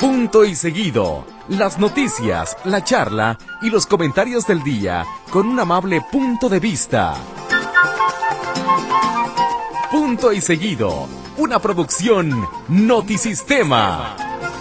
Punto y seguido. Las noticias, la charla y los comentarios del día con un amable punto de vista. Punto y seguido. Una producción Notisistema.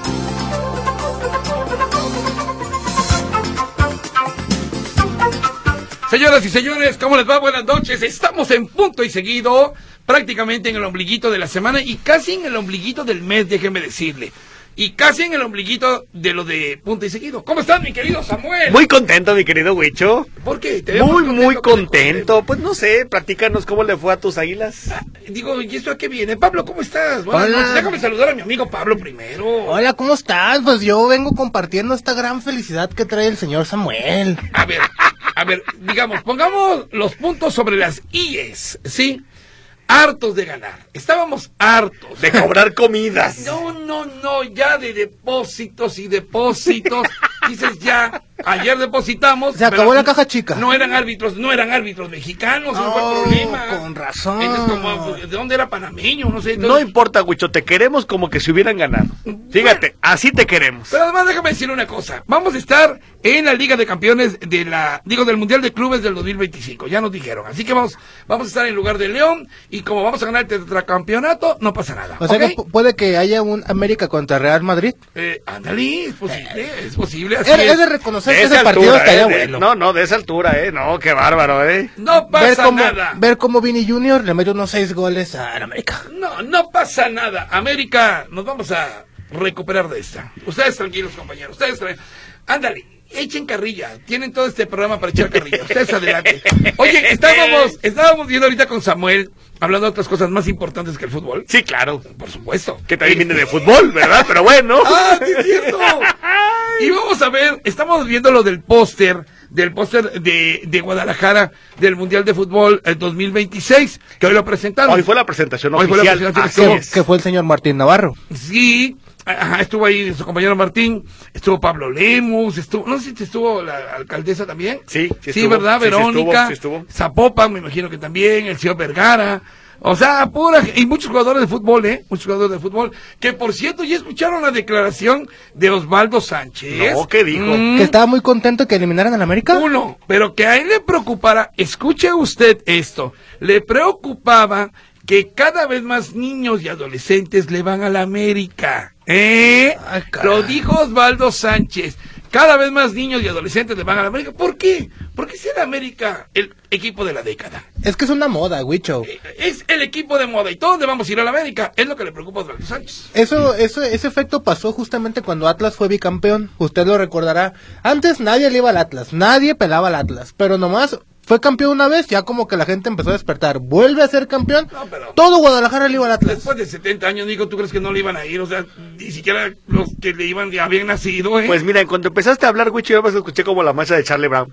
Señoras y señores, ¿cómo les va? Buenas noches. Estamos en Punto y Seguido, prácticamente en el ombliguito de la semana y casi en el ombliguito del mes, déjenme decirle. Y casi en el ombliguito de lo de Punto y Seguido. ¿Cómo estás, mi querido Samuel? Muy contento, mi querido Huicho. ¿Por qué? ¿Te veo Muy contento. Pues no sé, platícanos cómo le fue a tus águilas. Digo, ¿y esto a qué viene? Pablo, ¿cómo estás? Buenas noches. Déjame saludar a mi amigo Pablo primero. Hola, ¿cómo estás? Pues yo vengo compartiendo esta gran felicidad que trae el señor Samuel. A ver, digamos, pongamos los puntos sobre las IES, ¿sí? Hartos de ganar. Estábamos hartos. De cobrar comidas. No, ya de depósitos y depósitos. Dices ya, ayer depositamos. Se acabó la caja chica. No eran árbitros mexicanos, no fue el problema. Con razón. Entonces, como, ¿de dónde era panameño? No sé. No importa, Huicho, te queremos como que si hubieran ganado. Fíjate, así te queremos. Pero además déjame decir una cosa. Vamos a estar en la Liga de Campeones del Mundial de Clubes del 2025. Ya nos dijeron. Así que vamos a estar en lugar de León. Y como vamos a ganar el tetracampeonato, no pasa nada. O sea, ¿okay? que puede que haya un América contra Real Madrid. Ándale, es posible. Así Es de reconocer que ese altura, partido estaría bueno. No, de esa altura, no, qué bárbaro, No pasa nada. Ver cómo Vini Junior le mete unos 6 goles a América. No pasa nada. América, nos vamos a recuperar de esta. Ustedes tranquilos, compañeros. Ándale, echen carrilla. Tienen todo este programa para echar carrilla. Ustedes adelante. Oye, estábamos viendo ahorita con Samuel, hablando de otras cosas más importantes que el fútbol. Sí, claro. Por supuesto. Que también viene de fútbol, ¿verdad? Pero bueno. ¡Ah, sí es cierto! Y vamos a ver, estamos viendo lo del póster de Guadalajara del Mundial de Fútbol 2026, que hoy lo presentaron. Hoy fue la presentación oficial. Que fue el señor Martín Navarro. Sí, estuvo ahí su compañero Martín, estuvo Pablo Lemus, no sé si estuvo la alcaldesa también. Sí, ¿verdad? Sí, Verónica, sí estuvo. Zapopan, me imagino que también, el señor Vergara. O sea, y muchos jugadores de fútbol, muchos jugadores de fútbol, que por cierto ya escucharon la declaración de Osvaldo Sánchez. No, ¿qué dijo? Que estaba muy contento que eliminaran al América. Pero que a él le preocupara, escuche usted esto, le preocupaba que cada vez más niños y adolescentes le van a la América. Lo dijo Osvaldo Sánchez. Cada vez más niños y adolescentes le van a la América. ¿Por qué? Porque es el América el equipo de la década. Es que es una moda, Huicho. Es el equipo de moda y todos debamos ir a la América. Es lo que le preocupa a Osvaldo Sánchez. Ese efecto pasó justamente cuando Atlas fue bicampeón. Usted lo recordará. Antes nadie le iba al Atlas, nadie pelaba al Atlas. Pero nomás fue campeón una vez, ya como que la gente empezó a despertar. Vuelve a ser campeón, todo Guadalajara le iba al Atlas. Después de 70 años, Nico, ¿tú crees que no le iban a ir? O sea, ni siquiera los que le iban ya habían nacido, Pues mira, cuando empezaste a hablar, Huicho, yo me escuché como la maestra de Charlie Brown.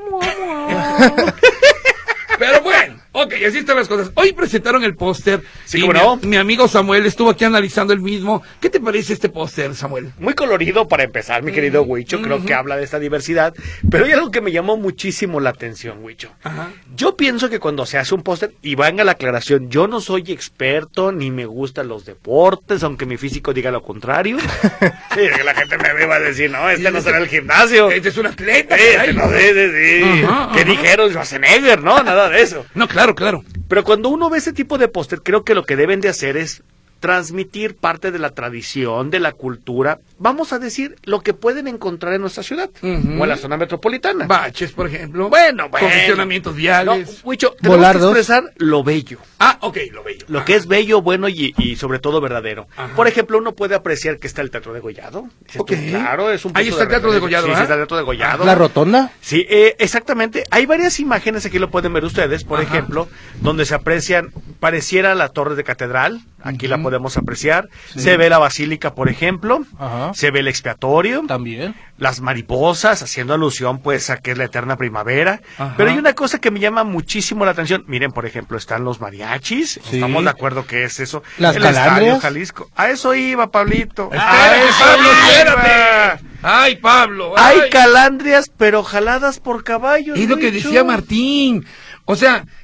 Pero bueno, ok, así están las cosas. Hoy presentaron el póster. Sí, y ¿cómo no? mi amigo Samuel estuvo aquí analizando el mismo. ¿Qué te parece este póster, Samuel? Muy colorido para empezar, mi querido Huicho. Creo que habla de esta diversidad. Pero hay algo que me llamó muchísimo la atención, Huicho. Ajá. Yo pienso que cuando se hace un póster, y venga la aclaración, yo no soy experto, ni me gustan los deportes, aunque mi físico diga lo contrario. Sí, que la gente me ve y va a decir, no, no será el gimnasio. Este es un atleta. Sí. ¿Qué dijeron? Schwarzenegger, no, nada de eso. No, claro. Pero cuando uno ve ese tipo de póster, creo que lo que deben de hacer es transmitir parte de la tradición, de la cultura, vamos a decir, lo que pueden encontrar en nuestra ciudad, o en la zona metropolitana. Baches, por ejemplo. Bueno. Congestionamientos viales. No, Huicho, tenemos que expresar lo bello. Ok, lo bello. Lo que es bello, bueno y sobre todo verdadero. Ajá. Por ejemplo, uno puede apreciar que está el Teatro de Gollado. Okay. Claro, es un punto. Ahí está el Teatro de Gollado, Sí, está el Teatro de Gollado. ¿La rotonda? Sí, exactamente. Hay varias imágenes, aquí lo pueden ver ustedes, por ejemplo, donde se aprecian, pareciera la torre de catedral, aquí la podemos apreciar, se ve la basílica, por ejemplo, se ve el expiatorio, también las mariposas, haciendo alusión pues a que es la eterna primavera, pero hay una cosa que me llama muchísimo la atención, miren, por ejemplo, están los mariachis, estamos de acuerdo que es eso, las el calandrias, Estadio Jalisco, a eso iba, Pablito, Espérate. Ay, Pablo. Hay calandrias, pero jaladas por caballos. Es lo que decía Martín. O sea,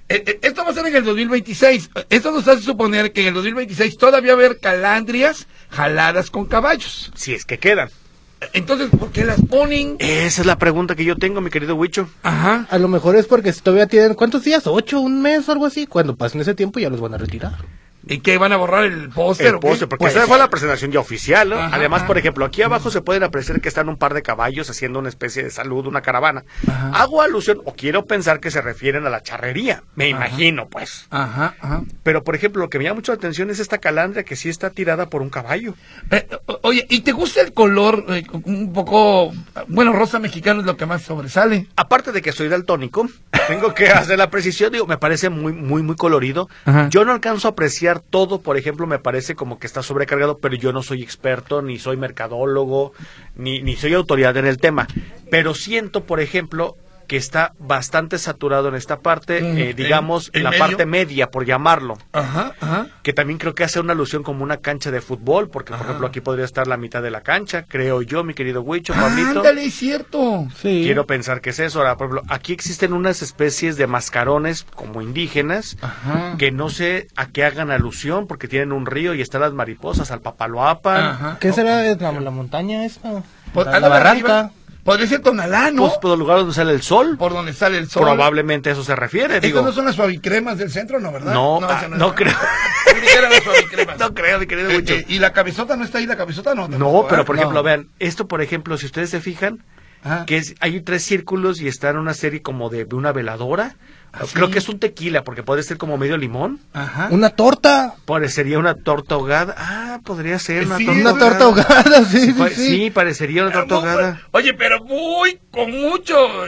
Esto va a ser en el 2026. Esto nos hace suponer que en el 2026 todavía va a haber calandrias jaladas con caballos. Si es que quedan. Entonces, ¿por qué las ponen? Esa es la pregunta que yo tengo, mi querido Huicho. Ajá. A lo mejor es porque si todavía tienen, ¿cuántos días? ¿8, un mes o algo así? Cuando pasen ese tiempo ya los van a retirar. ¿Y qué? ¿Van a borrar el póster? El póster, porque esa fue la presentación ya oficial, ¿no? Ajá, Además, ajá. por ejemplo, aquí abajo se pueden apreciar que están un par de caballos haciendo una especie de saludo, una caravana. Ajá. Hago alusión, o quiero pensar que se refieren a la charrería, me imagino, pues. Ajá, ajá. Pero, por ejemplo, lo que me llama mucho la atención es esta calandria que sí está tirada por un caballo. Oye, ¿y te gusta el color un poco, bueno, rosa mexicano es lo que más sobresale? Aparte de que soy daltónico, tengo que hacer la precisión, digo, me parece muy colorido. Ajá. Yo no alcanzo a apreciar todo, por ejemplo, me parece como que está sobrecargado, pero yo no soy experto, ni soy mercadólogo, ni soy autoridad en el tema. Pero siento, por ejemplo, que está bastante saturado en esta parte, digamos, ¿en la medio? parte media, por llamarlo. Ajá, ajá. Que también creo que hace una alusión como una cancha de fútbol, porque, por Ajá. ejemplo, aquí podría estar la mitad de la cancha, creo yo, mi querido Huicho, Pablito. Ándale, es cierto. Sí. Quiero pensar que es eso. Ahora, por ejemplo, aquí existen unas especies de mascarones como indígenas Ajá. que no sé a qué hagan alusión porque tienen un río y están las mariposas, al papaloapan. Ajá. ¿Qué será la montaña esa? Por- La ándale barranca. arriba. Podría ser Tonalá, ¿no? Pues por el lugar donde sale el sol. Por donde sale el sol. Probablemente a eso se refiere, ¿Estas digo. no son las suavicremas del centro, no, verdad? No, esa no es. creo. Yo creí que eran las suavicremas. No creo, mi querido Huicho. ¿Y la cabezota no está ahí? ¿La cabezota no? No, tampoco, pero ¿verdad? por ejemplo, No. vean, esto por ejemplo, si ustedes se fijan, Ajá. que hay 3 círculos y está en una serie como de una veladora. Creo que es un tequila, porque puede ser como medio limón. Ajá. Una torta. Parecería una torta ahogada. Ah, podría ser una Sí, torta Una ahogada. torta ahogada, sí, Pa- sí, sí. Sí, parecería una torta ahogada. Oye, pero con mucho,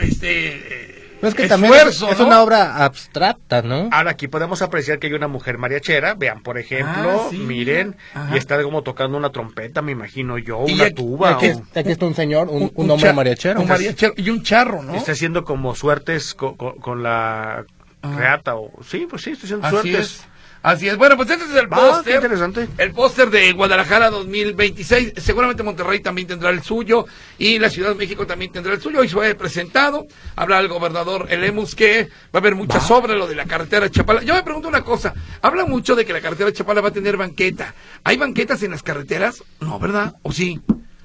Pero es que también esfuerzo, es ¿no? una obra abstracta, ¿no? Ahora aquí podemos apreciar que hay una mujer mariachera, vean por ejemplo, Ah, sí, miren, ajá. y está como tocando una trompeta, me imagino yo, Y una aquí- tuba, Aquí, o aquí está un señor, un hombre mariachero. Un mariachero y un charro, ¿no? está haciendo como suertes con la reata, o sí, pues sí, está haciendo Así suertes. es. Así es. Bueno, pues este es el Va, póster. qué interesante. El póster de Guadalajara 2026. Seguramente Monterrey también tendrá el suyo. Y la Ciudad de México también tendrá el suyo. Hoy se fue presentado. Habla el gobernador Elemus que va a haber muchas obras, lo de la carretera Chapala. Yo me pregunto una cosa. Habla mucho de que la carretera Chapala va a tener banqueta. ¿Hay banquetas en las carreteras? No, ¿verdad? ¿O sí?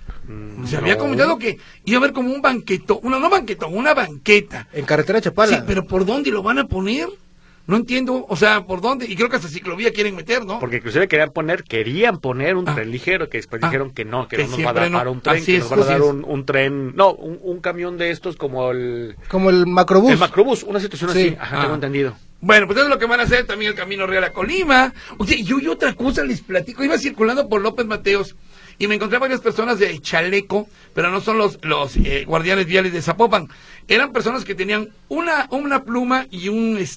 Se había comentado que iba a haber como un banqueto. No banquetón, una banqueta. En carretera Chapala. Sí, pero ¿por dónde lo van a poner? No entiendo, o sea, ¿por dónde? Y creo que hasta ciclovía quieren meter, ¿no? Porque inclusive querían poner un tren ligero, que después dijeron que no que nos va a siempre dar no. para un tren, Así que es, nos van a así dar es. un tren, no, un camión de estos como el Como el macrobús. macrobús, una situación Sí. así, ajá, tengo entendido. Bueno, pues eso es lo que van a hacer también el Camino Real a Colima. Oye, yo y otra cosa les platico. Iba circulando por López Mateos y me encontré varias personas de chaleco, pero no son los guardianes viales de Zapopan. Eran personas que tenían una pluma y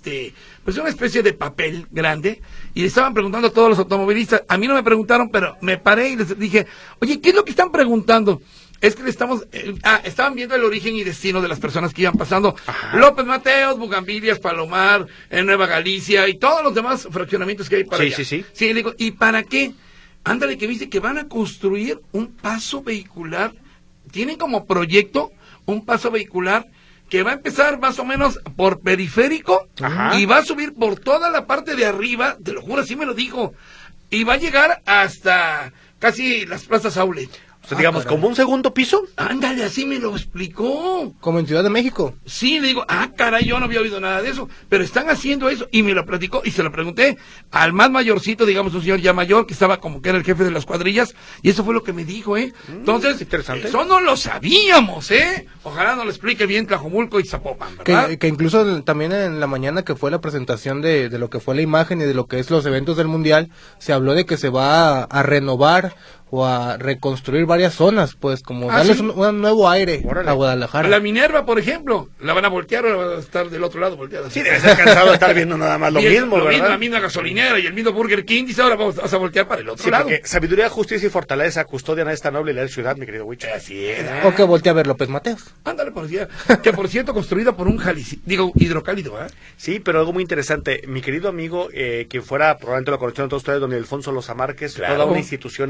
pues una especie de papel grande y le estaban preguntando a todos los automovilistas. A mí no me preguntaron, pero me paré y les dije, oye, ¿qué es lo que están preguntando? Es que le estaban viendo el origen y destino de las personas que iban pasando. Ajá. López Mateos, Bugambilias, Palomar, Nueva Galicia y todos los demás fraccionamientos que hay para Sí, allá. sí, sí. Sí, le digo, ¿y para qué? Ándale, que viste que van a construir un paso vehicular. Tienen como proyecto un paso vehicular que va a empezar más o menos por periférico Ajá. y va a subir por toda la parte de arriba, te lo juro, así me lo dijo, y va a llegar hasta casi las plazas Outlet. O sea, digamos, como un segundo piso. Ándale, así me lo explicó. Como en Ciudad de México. Sí, le digo, caray, yo no había oído nada de eso, pero están haciendo eso, y me lo platicó, y se lo pregunté al más mayorcito, digamos, un señor ya mayor, que estaba como que era el jefe de las cuadrillas, y eso fue lo que me dijo, Entonces, interesante. eso no lo sabíamos, Ojalá nos lo explique bien Tlajomulco y Zapopan, ¿verdad? Que incluso también en la mañana que fue la presentación de lo que fue la imagen y de lo que es los eventos del Mundial, se habló de que se va a renovar o a reconstruir varias zonas, pues como darles ¿sí? un nuevo aire Órale. a Guadalajara. La Minerva, por ejemplo, ¿la van a voltear o va a estar del otro lado volteada? Sí, debe ser cansado de estar viendo nada más lo mismo, ¿verdad? La misma gasolinera y el mismo Burger King, dice, ahora vas a voltear para el otro Sí, lado. porque sabiduría, justicia y fortaleza custodian a esta noble y leal ciudad, mi querido Huicho. Así es. O que voltea a ver López Mateos. Ándale, policía. Que por cierto, construida por un hidrocálido, ¿eh? Sí, pero algo muy interesante. Mi querido amigo, quien fuera, probablemente lo conocieron todos ustedes, don Alfonso Loza Márquez, Claro. toda una institución en el mundo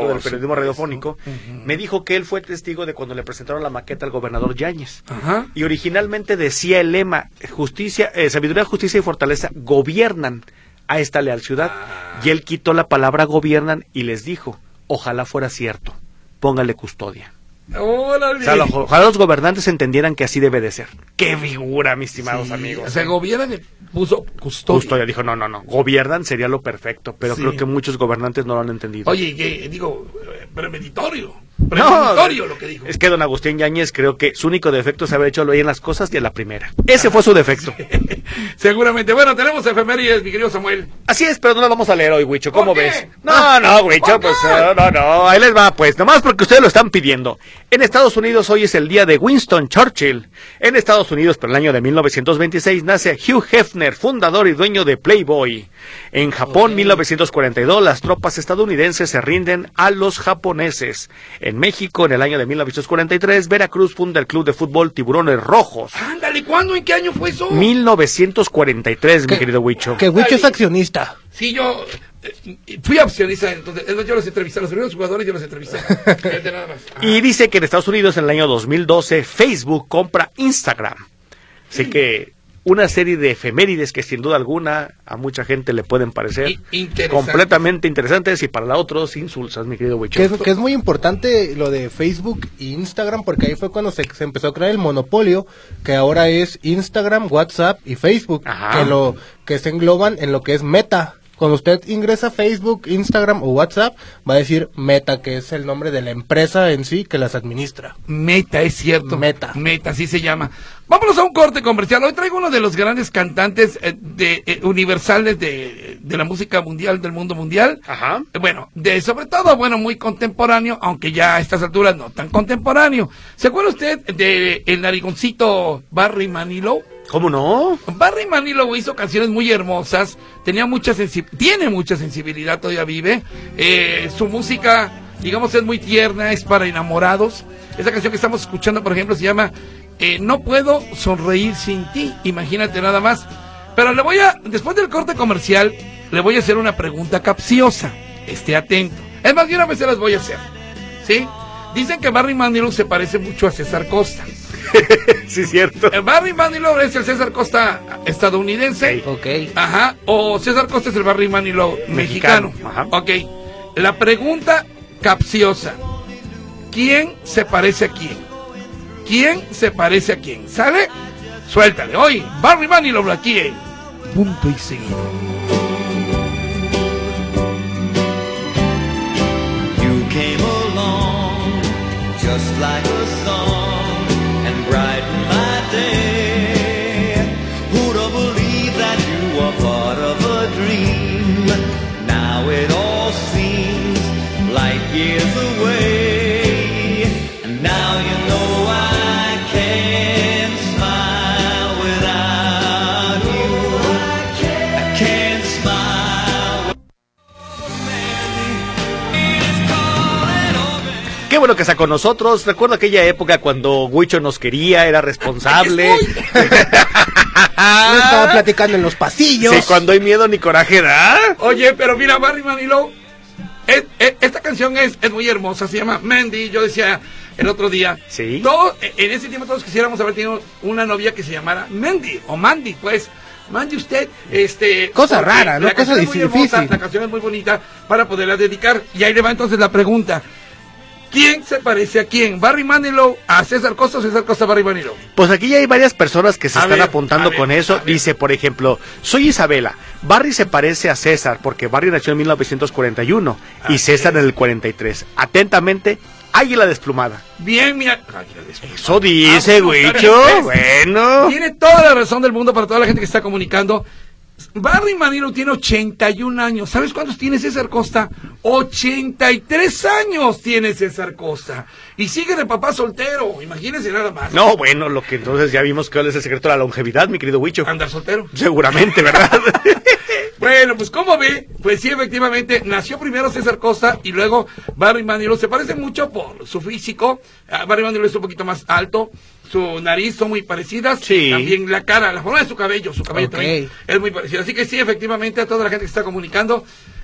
del periodismo radiofónico, me dijo que él fue testigo de cuando le presentaron la maqueta al gobernador Yáñez. Ajá. Y originalmente decía el lema, sabiduría, justicia y fortaleza gobiernan a esta leal ciudad. Y él quitó la palabra gobiernan y les dijo, ojalá fuera cierto, póngale custodia. ¡Órale! O sea, ojalá los gobernantes entendieran que así debe de ser. ¡Qué figura, mis estimados amigos! O sea, gobiernan y puso custodia. Custodia, dijo, no. Gobiernan sería lo perfecto, pero creo que muchos gobernantes no lo han entendido. Oye, digo, premeditorio lo que dijo. Es que don Agustín Yáñez creo que su único defecto es haber hecho bien las cosas y a la primera. Ese fue su defecto. Seguramente. Bueno, tenemos efemérides, mi querido Samuel. Así es, pero no las vamos a leer hoy, Huicho. ¿Cómo ¿Por qué? ves? No, Huicho, pues no. Ahí les va, pues. Nomás porque ustedes lo están pidiendo. En Estados Unidos hoy es el día de Winston Churchill. En Estados Unidos, por el año de 1926, nace Hugh Hefner, fundador y dueño de Playboy. En Japón, 1942, las tropas estadounidenses se rinden a los japoneses. En México, en el año de 1943, Veracruz funda el club de fútbol Tiburones Rojos. Ándale, ¿cuándo? ¿En qué año fue eso? 1943, mi querido Huicho. Que Huicho es accionista. Sí, yo fui accionista, entonces yo los entrevisté, los primeros jugadores yo los entrevisté. Nada más. Y dice que en Estados Unidos, en el año 2012, Facebook compra Instagram. Así que una serie de efemérides que sin duda alguna a mucha gente le pueden parecer completamente interesantes y para la otros insulsas, mi querido Huicho. Que es muy importante lo de Facebook e Instagram, porque ahí fue cuando se empezó a crear el monopolio, que ahora es Instagram, WhatsApp y Facebook, que se engloban en lo que es Meta. Cuando usted ingresa Facebook, Instagram o WhatsApp, va a decir Meta, que es el nombre de la empresa en sí que las administra. Meta, es cierto. Meta, así se llama. Vámonos a un corte comercial. Hoy traigo uno de los grandes cantantes universales de la música mundial, del mundo mundial. Ajá. Sobre todo, muy contemporáneo, aunque ya a estas alturas no tan contemporáneo. ¿Se acuerda usted de el narigoncito Barry Manilow? ¿Cómo no? Barry Manilow hizo canciones muy hermosas, tiene mucha sensibilidad, todavía vive. Su música, digamos, es muy tierna, es para enamorados. Esa canción que estamos escuchando, por ejemplo, se llama No puedo sonreír sin ti, imagínate nada más. Pero después del corte comercial, le voy a hacer una pregunta capciosa. Esté atento. Es más, de una vez se las voy a hacer. ¿Sí? Dicen que Barry Manilow se parece mucho a César Costa. Sí, cierto. Barry Manilow es el César Costa estadounidense. Ok. Ajá. O César Costa es el Barry Manilow mexicano. Ajá. Ok. La pregunta capciosa. ¿Quién se parece a quién? ¿Quién se parece a quién? ¿Sale? Suéltale. Hoy, Barry Manilow aquí en Punto y Seguido. You came along just like a song and brighten my day. Who'd have believed that you were part of a dream? Now it all seems like years away. And now you know I can't smile without you. I can't smile. Qué bueno que está con nosotros. Recuerdo aquella época cuando Huicho nos quería, era responsable. No estaba platicando en los pasillos. Sí, cuando hay miedo ni coraje da. Oye, pero mira, Barry Manilow, esta canción es muy hermosa, se llama Mandy. Yo decía el otro día, sí, en ese tiempo todos quisiéramos haber tenido una novia que se llamara Mandy, o Mandy, pues. Mande usted, cosa rara, ¿no? Cosa difícil. La canción es muy bonita para poderla dedicar. Y ahí le va entonces la pregunta. ¿Quién se parece a quién? ¿Barry Manilow a César Costa o César Costa a Barry Manilow? Pues aquí ya hay varias personas que se están apuntando con eso. Dice, por ejemplo, soy Isabela. Barry se parece a César porque Barry nació en 1941 y César en el 43. Atentamente, Águila Desplumada. Bien, mira. Águila Desplumada. Eso dice, Huicho. Bueno. Tiene toda la razón del mundo para toda la gente que está comunicando. Barry Manilow tiene 81 años. ¿Sabes cuántos tiene César Costa? 83 años tiene César Costa. Y sigue de papá soltero. Imagínense nada más. No, bueno, lo que entonces ya vimos que es el secreto de la longevidad, mi querido Huicho. ¿Andar soltero? Seguramente, ¿verdad? Bueno, pues como ve, pues sí, efectivamente, nació primero César Costa y luego Barry Manilow. Se parece mucho por su físico. Barry Manilow es un poquito más alto. Su nariz son muy parecidas. Sí. También la cara, la forma de su cabello también es muy parecido. Así que sí, efectivamente, a toda la gente que está comunicando,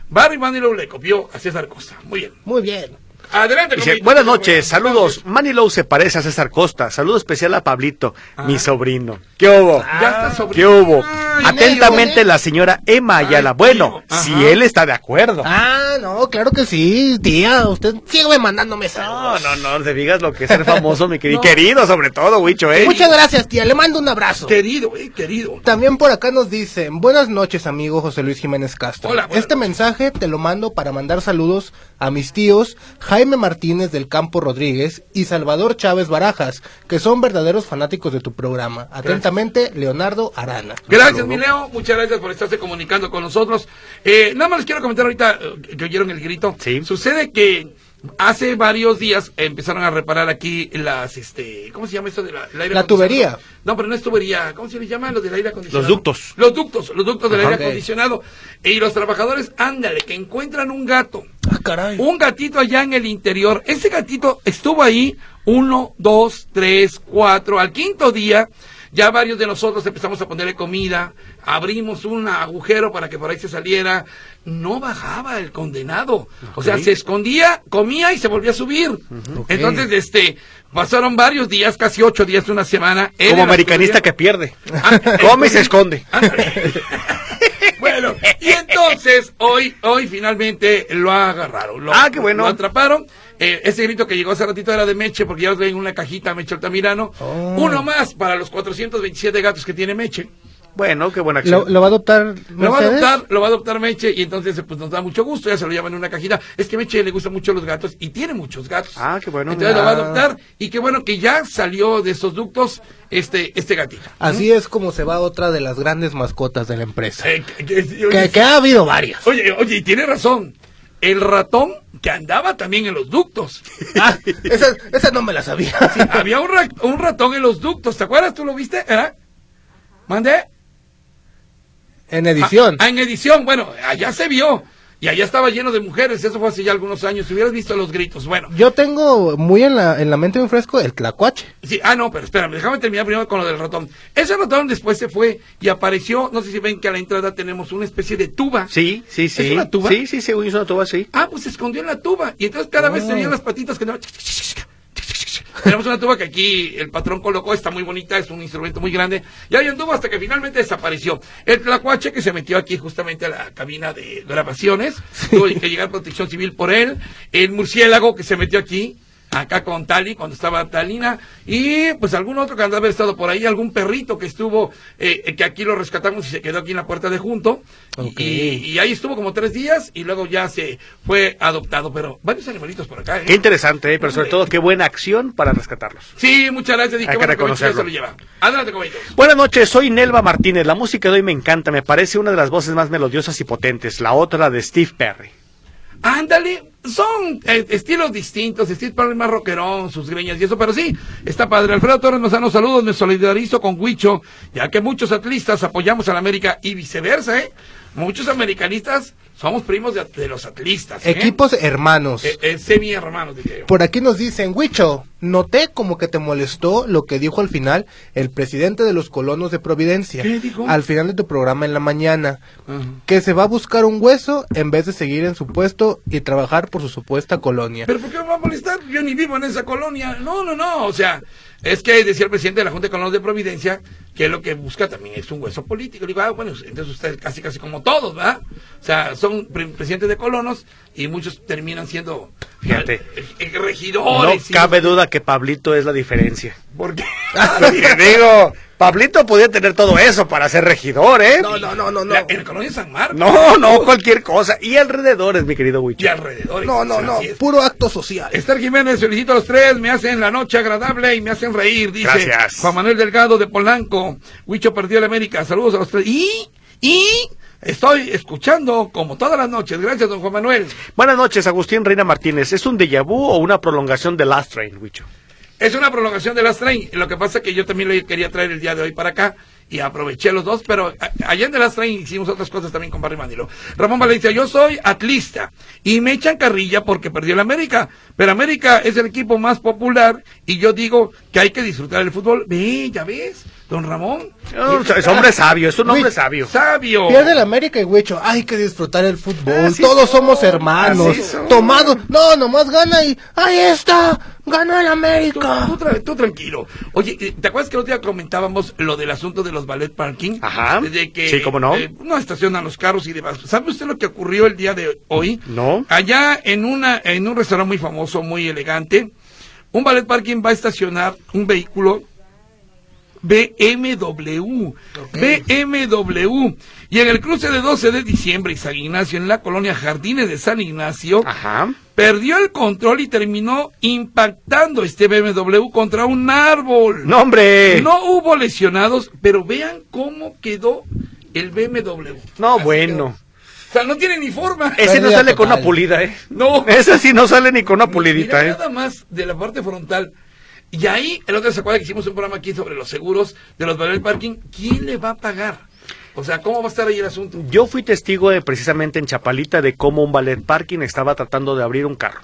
Barry Manilow le copió a César Costa. Muy bien. Muy bien. Adelante. Dice, buenas noches, saludos. Manilow se parece a César Costa. Saludo especial a Pablito, mi sobrino. ¿Qué hubo? Ya está sobre. ¿Qué hubo? Ay, Atentamente la señora Emma Ayala. Bueno, Ajá. si él está de acuerdo. Ah, no, claro que sí, tía. Usted sigue mandándome saludos. No te digas lo que es ser famoso, mi querido. Querido, sobre todo, Huicho, Muchas gracias, tía. Le mando un abrazo. Querido. También por acá nos dicen, buenas noches, amigo José Luis Jiménez Castro. Hola, buenas este noches. mensaje te lo mando para mandar saludos a mis tíos Jaime Martínez del Campo Rodríguez y Salvador Chávez Barajas, que son verdaderos fanáticos de tu programa. Atentamente, Leonardo Arana. Gracias, mi Leo. Muchas gracias por estarse comunicando con nosotros. Nada más les quiero comentar ahorita que oyeron el grito. Sí. Sucede que hace varios días empezaron a reparar aquí las, ¿cómo se llama esto? El aire La acondicionado? tubería. No, pero no es tubería. ¿Cómo se les llama? Lo del aire acondicionado. Los ductos. Los ductos del Ajá, aire ok. acondicionado. Y los trabajadores, ándale, que encuentran un gato. Ah, caray. Un gatito allá en el interior. Ese gatito estuvo ahí 1, 2, 3, 4. Al quinto día, ya varios de nosotros empezamos a ponerle comida. Abrimos un agujero para que por ahí se saliera. No bajaba el condenado. O sea, se escondía, comía y se volvía a subir. Ok. Entonces, pasaron varios días, casi 8 días, una semana. Él Como en la americanista tubería- que pierde. Ah, Come y se esconde. Ándale. Bueno, y entonces hoy finalmente lo agarraron. Qué bueno. Lo atraparon. Ese grito que llegó hace ratito era de Meche, porque ya lo traen en una cajita Meche Altamirano. Uno más para los 427 gatos que tiene Meche. Bueno, qué buena acción. ¿Lo va a adoptar Lo va Mercedes? a adoptar Meche y entonces pues nos da mucho gusto, ya se lo llevan en una cajita. Es que Meche le gustan mucho los gatos y tiene muchos gatos. Ah, qué bueno. Entonces lo va a adoptar y qué bueno que ya salió de esos ductos este gatito. Así es como se va otra de las grandes mascotas de la empresa. Oye, Que ha habido varias. Oye, y tiene razón. El ratón que andaba también en los ductos. Ah, esa no me la sabía. Había un ratón en los ductos. ¿Te acuerdas? ¿Tú lo viste? ¿Mandé? En edición. En edición. Bueno, allá se vio. Y allá estaba lleno de mujeres. Eso fue hace ya algunos años. Si hubieras visto los gritos. Bueno. Yo tengo muy en la mente muy fresco el tlacuache. Sí, no, pero espérame, déjame terminar primero con lo del ratón. Ese ratón después se fue y apareció, no sé si ven que a la entrada tenemos una especie de tuba. Sí. ¿Es una tuba? Sí, es una tuba, sí. Pues se escondió en la tuba. Y entonces cada vez tenían las patitas que no... Tenemos una tuba que aquí el patrón colocó, está muy bonita, es un instrumento muy grande. Y hay un tubo hasta que finalmente desapareció. El tlacuache que se metió aquí justamente a la cabina de grabaciones, tuvo que llegar Protección Civil por él. El murciélago que se metió aquí, acá con Tali, cuando estaba Talina, y pues algún otro que andaba haber estado por ahí, algún perrito que estuvo, que aquí lo rescatamos y se quedó aquí en la puerta de junto, Ok. y ahí estuvo como 3 días, y luego ya se fue adoptado, pero varios animalitos por acá, Qué interesante, pero sobre todo qué buena acción para rescatarlos. Sí, muchas gracias, y Hay qué que bueno que reconocerlo. se lo lleva. Adelante, comitos. Buenas noches, soy Nelva Martínez. La música de hoy me encanta, me parece una de las voces más melodiosas y potentes. La otra de Steve Perry. Ándale, son estilos distintos, Steve Perry más rockerón, sus greñas y eso, pero sí, está padre. Alfredo Torres Lozano, saludos, me solidarizo con Huicho, ya que muchos atlistas apoyamos a la América y viceversa, Muchos americanistas somos primos de los atlistas, Equipos hermanos. Semi-hermanos, diría yo. Por aquí nos dicen, Huicho, noté como que te molestó lo que dijo al final el presidente de los colonos de Providencia. ¿Qué dijo? Al final de tu programa en la mañana. Ajá. Que se va a buscar un hueso en vez de seguir en su puesto y trabajar por su supuesta colonia. ¿Pero por qué me va a molestar? Yo ni vivo en esa colonia. No, o sea, es que decía el presidente de la Junta de Colonos de Providencia que lo que busca también es un hueso político. Le digo, bueno, entonces usted casi como todos, ¿verdad? O sea, son presidentes de colonos y muchos terminan siendo Fíjate. No regidores. cabe duda que Pablito es la diferencia. ¿Por qué? Porque digo, Pablito podía tener todo eso para ser regidor, ¿eh? No. En la colonia San Marcos. No, cualquier cosa. Y alrededores, mi querido Huicho. Y alrededor. No, Así es. puro acto social. Esther Jiménez, felicito a los 3, me hacen la noche agradable y me hacen reír, dice Gracias. Juan Manuel Delgado de Polanco. Huicho perdió la América, saludos a los 3. Y estoy escuchando como todas las noches, gracias don Juan Manuel. Buenas noches, Agustín Reina Martínez. ¿Es un déjà vu o una prolongación de Last Train, Huicho? Es una prolongación de Last Train, lo que pasa es que yo también lo quería traer el día de hoy para acá y aproveché los dos, pero allá en The Last Train hicimos otras cosas también con Barry Manilow. Ramón Valencia, yo soy atlista y me echan carrilla porque perdió el América, pero América es el equipo más popular y yo digo que hay que disfrutar el fútbol. Ve, ya ves, don Ramón. No, es hombre sabio, es un hombre sabio. Sabio. Pierde el América y Huicho, hay que disfrutar el fútbol, Así todos son, somos hermanos, así son. tomados, no, nomás gana y ahí está, ganó el América. Tú tranquilo. Oye, ¿te acuerdas que el otro día comentábamos lo del asunto de los ballet parking? Ajá. De que, Sí, ¿cómo no? No estacionan los carros y demás. ¿Sabe usted lo que ocurrió el día de hoy? No. Allá en un restaurante muy famoso, muy elegante, un ballet parking va a estacionar un vehículo BMW. BMW. Y en el cruce de 12 de diciembre y San Ignacio, en la colonia Jardines de San Ignacio, Ajá. perdió el control y terminó impactando este BMW contra un árbol. ¡No, hombre! No hubo lesionados, pero vean cómo quedó el BMW. No, Así bueno. quedó. O sea, no tiene ni forma. Ese no Pérdida sale con total. una pulida, ¿eh? No. Ese sí no sale ni con una pulidita, Mira, ¿eh? nada más de la parte frontal. Y ahí, el otro se acuerda que hicimos un programa aquí sobre los seguros de los ballet parking. ¿Quién le va a pagar? O sea, ¿cómo va a estar ahí el asunto? Yo fui testigo de precisamente en Chapalita de cómo un ballet parking estaba tratando de abrir un carro.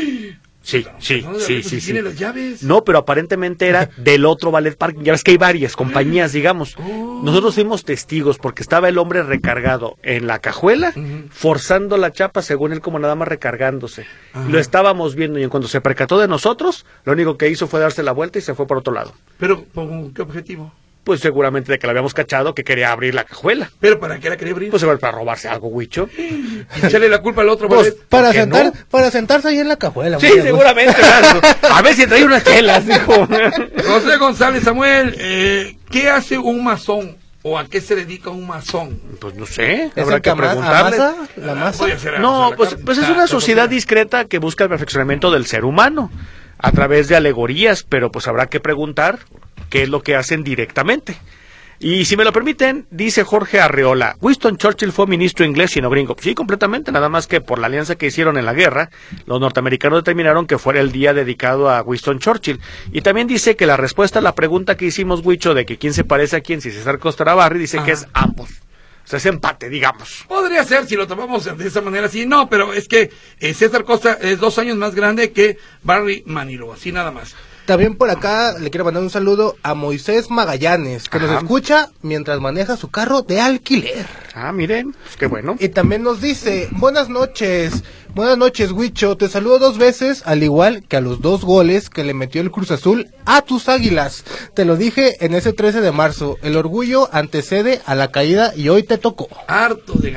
Sí. ¿Tiene las llaves? No, pero aparentemente era del otro ballet parking. Ya ves que hay varias compañías, digamos. Nosotros fuimos testigos porque estaba el hombre recargado en la cajuela, forzando la chapa, según él, como nada más recargándose. Lo estábamos viendo y en cuanto se percató de nosotros, lo único que hizo fue darse la vuelta y se fue por otro lado. Pero, ¿con qué objetivo? Pues seguramente de que lo habíamos cachado que quería abrir la cajuela. ¿Pero para qué la quería abrir? Pues seguro para robarse algo, Huicho. Y echarle la culpa al otro Pues, ballet. Para, ¿por qué sentar, no? para sentarse ahí en la cajuela. Sí, muy a gusto. seguramente. ¿verdad? A ver si trae unas chelas, dijo. José González Samuel, ¿qué hace un masón? ¿O a qué se dedica un masón? Pues no sé, ¿Es habrá el que que preguntarle. amasa la masa? Puede ser No, amasar la pues, carne. pues es Ah, una pues, sociedad ok. discreta que busca el perfeccionamiento del ser humano a través de alegorías, pero pues habrá que preguntar qué es lo que hacen directamente. Y si me lo permiten, dice Jorge Arreola, Winston Churchill fue ministro inglés y no gringo. Sí, completamente, nada más que por la alianza que hicieron en la guerra, los norteamericanos determinaron que fuera el día dedicado a Winston Churchill. Y también dice que la respuesta a la pregunta que hicimos, Huicho, de que quién se parece a quién, si César Costa era Barry, dice que es ambos. O sea, es empate, digamos. Podría ser si lo tomamos de esa manera, sí, no, pero es que César Costa es 2 años más grande que Barry Manilow, así nada más. También por acá le quiero mandar un saludo a Moisés Magallanes, que nos Ajá. escucha mientras maneja su carro de alquiler. Ah, miren, pues qué bueno. Y también nos dice, buenas noches, Huicho, te saludo 2 veces, al igual que a los 2 goles que le metió el Cruz Azul a tus Águilas. Te lo dije en ese 13 de marzo, el orgullo antecede a la caída y hoy te tocó. Harto de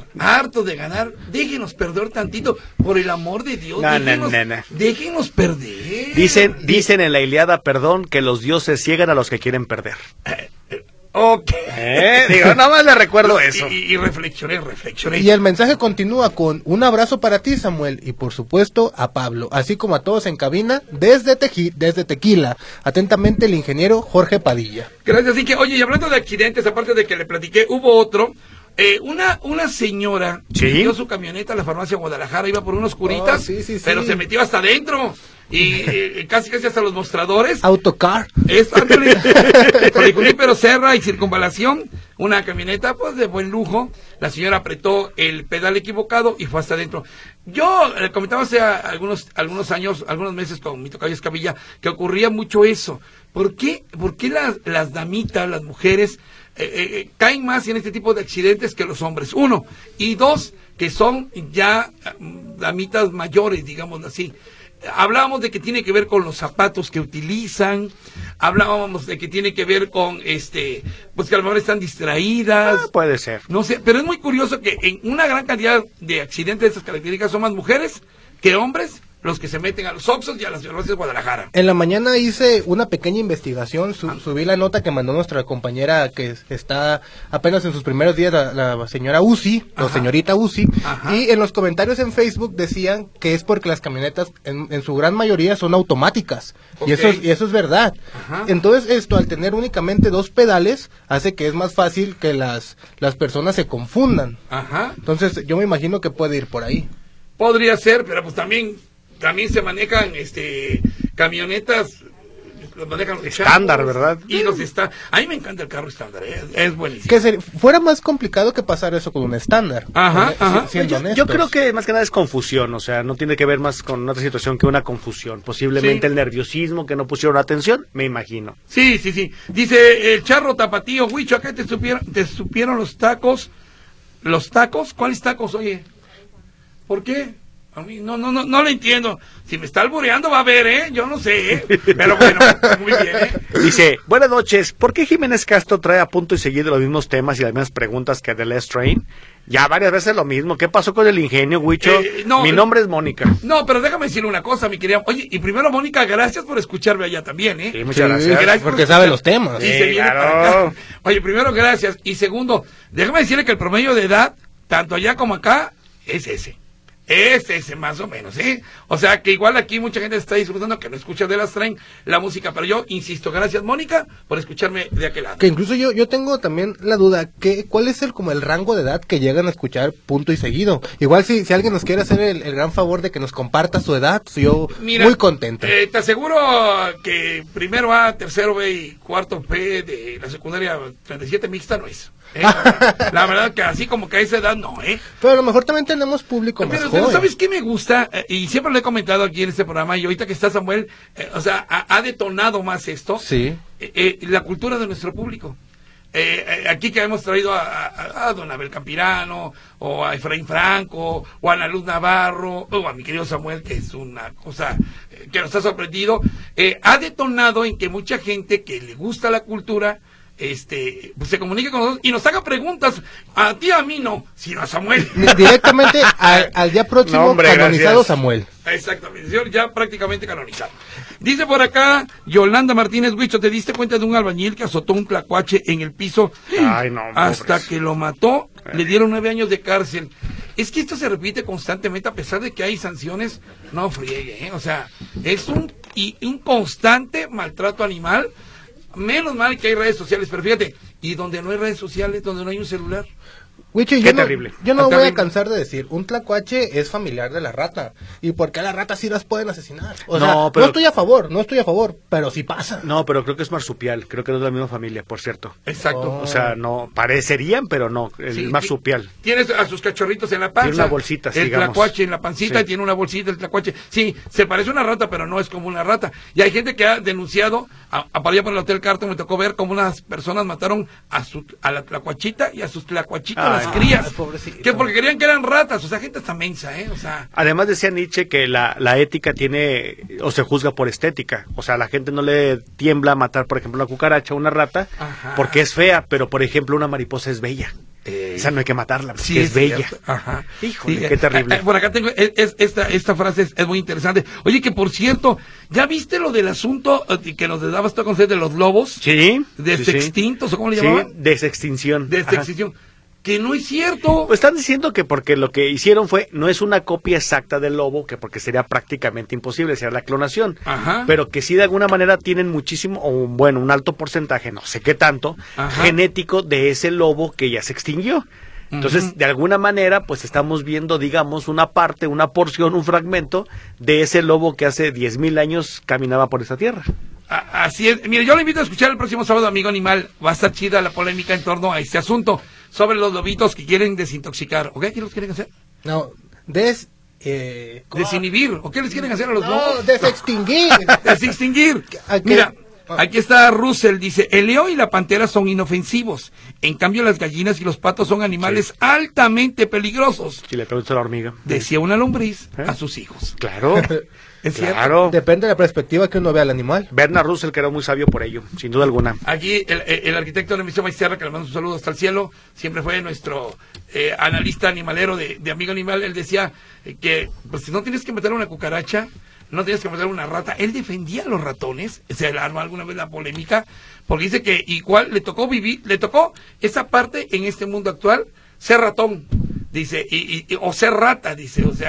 ganar, déjenos perder tantito, por el amor de Dios, No. déjenos perder. Dicen en la Ilíada, perdón, que los dioses ciegan a los que quieren perder. Ok. Digo, nada más le recuerdo eso. Y reflexioné. Y el mensaje continúa con un abrazo para ti, Samuel, y por supuesto a Pablo, así como a todos en cabina desde Tequila. Atentamente el ingeniero Jorge Padilla. Gracias, así que, oye, y hablando de accidentes, aparte de que le platiqué, hubo otro. Una señora ¿Sí? metió su camioneta a la farmacia Guadalajara, iba por unos curitas, Oh, sí. pero se metió hasta adentro y casi hasta los mostradores. Autocar. Es ándale, por el Junípero Serra y Circunvalación, una camioneta pues de buen lujo. La señora apretó el pedal equivocado y fue hasta adentro. Yo comentaba hace algunos años, algunos meses con mi tocayo Escamilla, que ocurría mucho eso. ¿Por qué las damitas, las mujeres, caen más en este tipo de accidentes que los hombres? 1, y 2, que son ya damitas mayores, digámoslo así. Hablábamos de que tiene que ver con los zapatos que utilizan, hablábamos de que tiene que ver con pues que a lo mejor están distraídas. Puede ser. No sé, pero es muy curioso que en una gran cantidad de accidentes de estas características son más mujeres que hombres los que se meten a los Oxxos y a las farmacias de Guadalajara. En la mañana hice una pequeña investigación, subí la nota que mandó nuestra compañera que está apenas en sus primeros días, la señora Uzi, o señorita Uzi, y en los comentarios en Facebook decían que es porque las camionetas en su gran mayoría son automáticas, Ok. y eso es verdad. Ajá. Entonces al tener únicamente 2 pedales, hace que es más fácil que las personas se confundan. Ajá. Entonces yo me imagino que puede ir por ahí. Podría ser, pero pues también se manejan camionetas manejan los estándar, chavos, ¿verdad? Y los está. A mí me encanta el carro estándar, es buenísimo. Que fuera más complicado que pasar eso con un estándar. Ajá. Siendo Yo creo que más que nada es confusión, o sea, no tiene que ver más con otra situación que una confusión. Posiblemente el nerviosismo, que no pusieron atención, me imagino. Sí. Dice el charro tapatío, Huicho, acá te supieron los tacos. ¿Los tacos? ¿Cuáles tacos, oye? ¿Por qué? A mí no lo entiendo. Si me está albureando va a ver, yo no sé, pero bueno, muy bien, Dice, buenas noches, ¿por qué Jiménez Castro trae a punto y seguido los mismos temas y las mismas preguntas que The Last Train? Ya varias veces lo mismo. ¿Qué pasó con el ingenio, Huicho? Mi nombre es Mónica. No, pero déjame decirle una cosa, mi querida. Oye, y primero, Mónica, gracias por escucharme allá también, Sí, muchas gracias. Gracias porque sabe los temas. Y se viene para acá. Oye, primero, gracias. Y segundo, déjame decirle que el promedio de edad, tanto allá como acá, es ese. Es ese más o menos, O sea que igual aquí mucha gente está disfrutando que no escucha de las Train la música, pero yo insisto, gracias Mónica por escucharme de aquel lado. Que incluso yo tengo también la duda, ¿cuál es como el rango de edad que llegan a escuchar punto y seguido? Igual si alguien nos quiere hacer el gran favor de que nos comparta su edad, yo muy contento. Te aseguro que primero A, tercero B y cuarto P de la secundaria 37 mixta no es. La verdad que así como que a esa edad no, Pero a lo mejor también tenemos público más joven. ¿Sabes qué me gusta? Y siempre lo he comentado aquí en este programa, y ahorita que está Samuel, ha detonado más esto. Sí. La cultura de nuestro público. Aquí que hemos traído a don Abel Campirano, o a Efraín Franco, o a Ana Luz Navarro, o a mi querido Samuel, que es una cosa que nos ha sorprendido, ha detonado en que mucha gente que le gusta la cultura, pues se comunique con nosotros y nos haga preguntas. A ti, a mí no, sino a Samuel. Directamente al día próximo, canonizado gracias. Samuel. Exactamente, señor, ya prácticamente canonizado. Dice por acá Yolanda Martínez, Huicho, ¿te diste cuenta de un albañil que azotó un tlacuache en el piso? Ay, no, hasta que lo mató, le dieron 9 años de cárcel. Es que esto se repite constantemente a pesar de que hay sanciones. No friegue, o sea, es un constante maltrato animal. Menos mal que hay redes sociales, pero fíjate, y donde no hay redes sociales, donde no hay un celular. Huicho, terrible. Yo no voy a cansar de decir, un tlacuache es familiar de la rata. ¿Y por qué a las ratas sí las pueden asesinar? No estoy a favor, pero sí pasa. No, pero creo que es marsupial, creo que no es la misma familia, por cierto. Exacto. O sea, no, parecerían, pero no, el marsupial. Tienes a sus cachorritos en la panza. Tiene una bolsita, el digamos. Tlacuache en la pancita, y tiene una bolsita el tlacuache. Sí, se parece a una rata, pero no es como una rata. Y hay gente que ha denunciado, para allá por el Hotel Carton me tocó ver cómo unas personas mataron a la tlacuachita y a sus tlacuachitos, las crías. Que porque querían que eran ratas, o sea, gente está mensa, o sea. Además decía Nietzsche que la ética tiene, o se juzga por estética, o sea, a la gente no le tiembla a matar, por ejemplo, una cucaracha o una rata, porque es fea, pero por ejemplo una mariposa es bella. Esa no hay que matarla, porque es bella. Ajá. Híjole, sí, qué terrible. Por acá tengo, esta frase es muy interesante. Oye, que por cierto, ¿ya viste lo del asunto que nos dabas tú a conocer de los lobos? Sí. ¿Desextintos o cómo le llamaban? Sí, desextinción. Desextinción. Que no es cierto. Pues están diciendo que porque lo que hicieron no es una copia exacta del lobo, que porque sería prácticamente imposible, sería la clonación. Pero que sí de alguna manera tienen muchísimo, o bueno, un alto porcentaje, no sé qué tanto, genético de ese lobo que ya se extinguió. Entonces, de alguna manera, pues estamos viendo, digamos, una parte, una porción, un fragmento de ese lobo que hace 10,000 años caminaba por esta tierra. Así es. Mire, yo le invito a escuchar el próximo sábado, Amigo Animal. Va a estar chida la polémica en torno a este asunto sobre los lobitos que quieren desintoxicar. ¿O qué los quieren hacer? No, desinhibir. ¿O qué les quieren hacer a los lobos? No, desextinguir. Desextinguir. Mira, aquí está Russell, dice, el león y la pantera son inofensivos. En cambio, las gallinas y los patos son animales altamente peligrosos. Si le pregunto a la hormiga. Decía una lombriz a sus hijos. Claro. Es cierto. Claro. Depende de la perspectiva que uno vea al animal. Bernard Russell, que era muy sabio por ello, sin duda alguna. Aquí el arquitecto de la emisión Maisterra, que le mando un saludo hasta el cielo, siempre fue nuestro analista animalero de Amigo Animal. Él decía que pues si no tienes que meter una cucaracha, no tienes que meter una rata. Él defendía a los ratones, se armó alguna vez la polémica, porque dice que igual le tocó esa parte en este mundo actual, ser ratón. Dice, o ser rata, dice, o sea,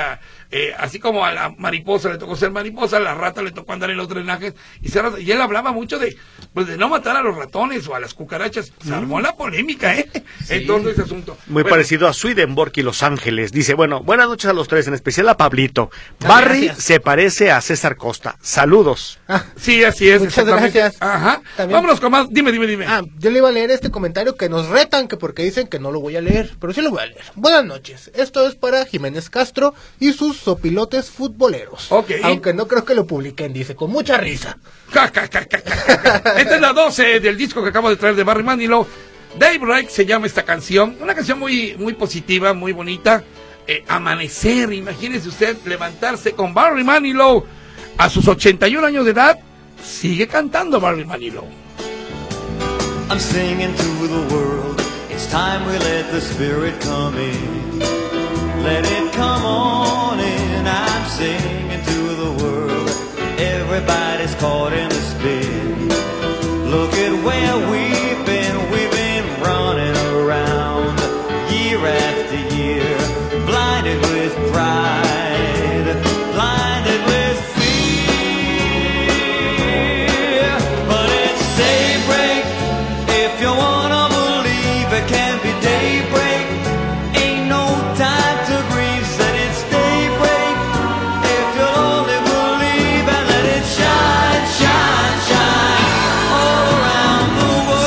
así como a la mariposa le tocó ser mariposa, a la rata le tocó andar en los drenajes, y él hablaba mucho de no matar a los ratones o a las cucarachas. Se armó la polémica, en torno a ese asunto. Muy parecido a Swedenborg y Los Ángeles. Dice, bueno, buenas noches a los tres, en especial a Pablito. Barry se parece a César Costa. Saludos. Sí, así es. Muchas gracias. Ajá. También, vámonos con más. Dime. Yo le iba a leer este comentario que nos retan, que porque dicen que no lo voy a leer, pero sí lo voy a leer. Buenas noches. Esto es para Jiménez Castro y sus sopilotes futboleros. Ok. Aunque no creo que lo publiquen, dice, con mucha risa. Esta es la 12 del disco que acabo de traer de Barry Manilow. Daybreak se llama esta canción. Una canción muy, muy positiva, muy bonita. Amanecer, imagínese usted levantarse con Barry Manilow. A sus 81 años de edad, sigue cantando Barry Manilow. I'm singing to the world. It's time we let the spirit come in. Let it come on in. I'm singing to the world. Everybody's caught in the spin. Look at where we've been running around year after year, blinded with pride, blinded with fear. But it's daybreak, if you wanna believe it can be daybreak. Ain't no time to grieve, said it's daybreak. If you'll only believe and let it shine, shine, shine all around the world.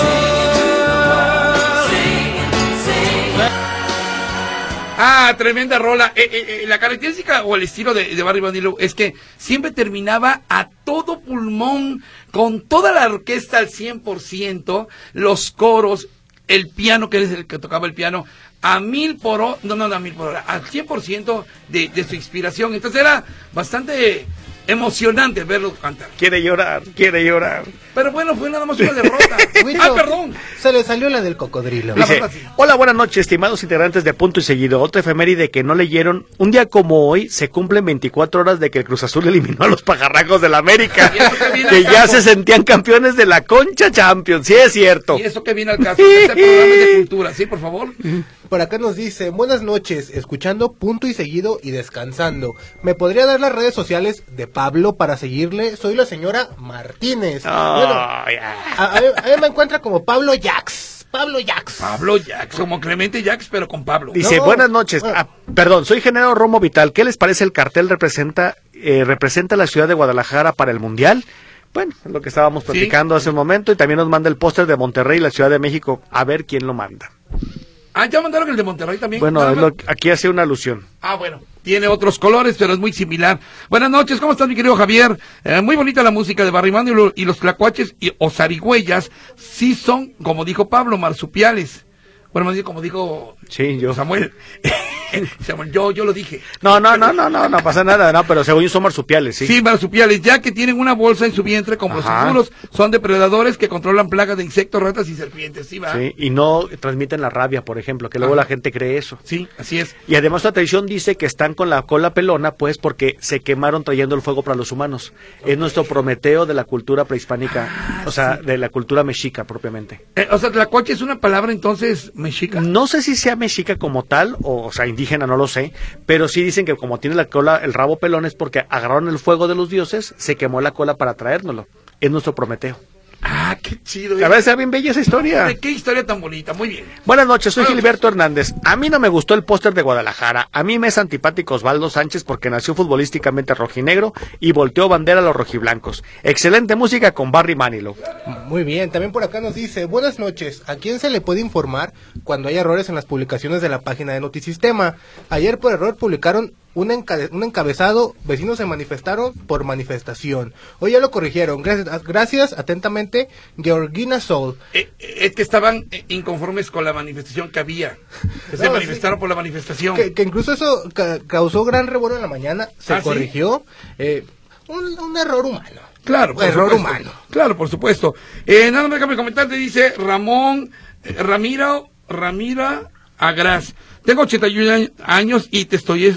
Tremenda rola. La característica o el estilo de Barry Manilow es que siempre terminaba a todo pulmón, con toda la orquesta al 100%, los coros, el piano, que es el que tocaba el piano, a 1000 por hora, al 100% de su inspiración. Entonces era bastante emocionante verlo cantar. Quiere llorar. Pero bueno, fue nada más una derrota. Perdón. Se le salió la del cocodrilo. Dice, hola, buenas noches, estimados integrantes de Punto y Seguido. Otra efeméride que no leyeron. Un día como hoy se cumplen 24 horas de que el Cruz Azul eliminó a los pajarracos del América, que ya se sentían campeones de la Concha Champions. Sí, es cierto. Y eso que viene al caso. Este programa es de cultura, ¿sí, por favor? Por acá nos dice, buenas noches, escuchando Punto y Seguido y descansando. ¿Me podría dar las redes sociales de Pablo para seguirle? Soy la señora Martínez. A mí me encuentra como Pablo Jax. Pablo Jax, como Clemente Jax, pero con Pablo. Dice, buenas noches. Perdón, soy ingeniero Romo Vital. ¿Qué les parece el cartel representa la ciudad de Guadalajara para el Mundial? Bueno, es lo que estábamos platicando hace un momento. Y también nos manda el póster de Monterrey y la Ciudad de México. A ver quién lo manda. ¿Ya mandaron el de Monterrey también? Bueno, aquí hace una alusión. Bueno, tiene otros colores, pero es muy similar. Buenas noches, ¿cómo estás, mi querido Javier? Muy bonita la música de Barry Manilow y los tlacuaches o zarigüeyas sí son, como dijo Pablo, marsupiales. Bueno, más bien como dijo Samuel. Samuel, yo lo dije. No pasa nada, pero según yo son marsupiales, sí. Sí, marsupiales, ya que tienen una bolsa en su vientre como los seguros, son depredadores que controlan plagas de insectos, ratas y serpientes, ¿sí va? Sí, y no transmiten la rabia, por ejemplo, que luego la gente cree eso. Sí, así es. Y además la tradición dice que están con la cola pelona, pues porque se quemaron trayendo el fuego para los humanos. Es nuestro Prometeo de la cultura prehispánica, de la cultura mexica propiamente. Tlacuache es una palabra entonces mexica. No sé si sea mexica como tal, o sea, indígena, no lo sé, pero sí dicen que como tiene la cola, el rabo pelón es porque agarraron el fuego de los dioses, se quemó la cola para traérnoslo. Es nuestro Prometeo. Qué chido. La verdad está bien bella esa historia. Qué historia tan bonita, muy bien. Buenas noches, soy Gilberto Hernández. A mí no me gustó el póster de Guadalajara. A mí me es antipático Osvaldo Sánchez porque nació futbolísticamente rojinegro y volteó bandera a los rojiblancos. Excelente música con Barry Manilow. Muy bien, también por acá nos dice, buenas noches, ¿a quién se le puede informar cuando hay errores en las publicaciones de la página de Notisistema? Ayer por error publicaron un encabezado, vecinos se manifestaron por manifestación. Hoy ya lo corrigieron. Gracias atentamente, Georgina Soul. Es que estaban inconformes con la manifestación que había. Se manifestaron por la manifestación. Que incluso eso causó gran revuelo en la mañana. Se corrigió. Un error humano. Claro, por error supuesto. humano. Claro, por supuesto. Nada más déjame comentar, te dice Ramiro Agras. Tengo 81 años y te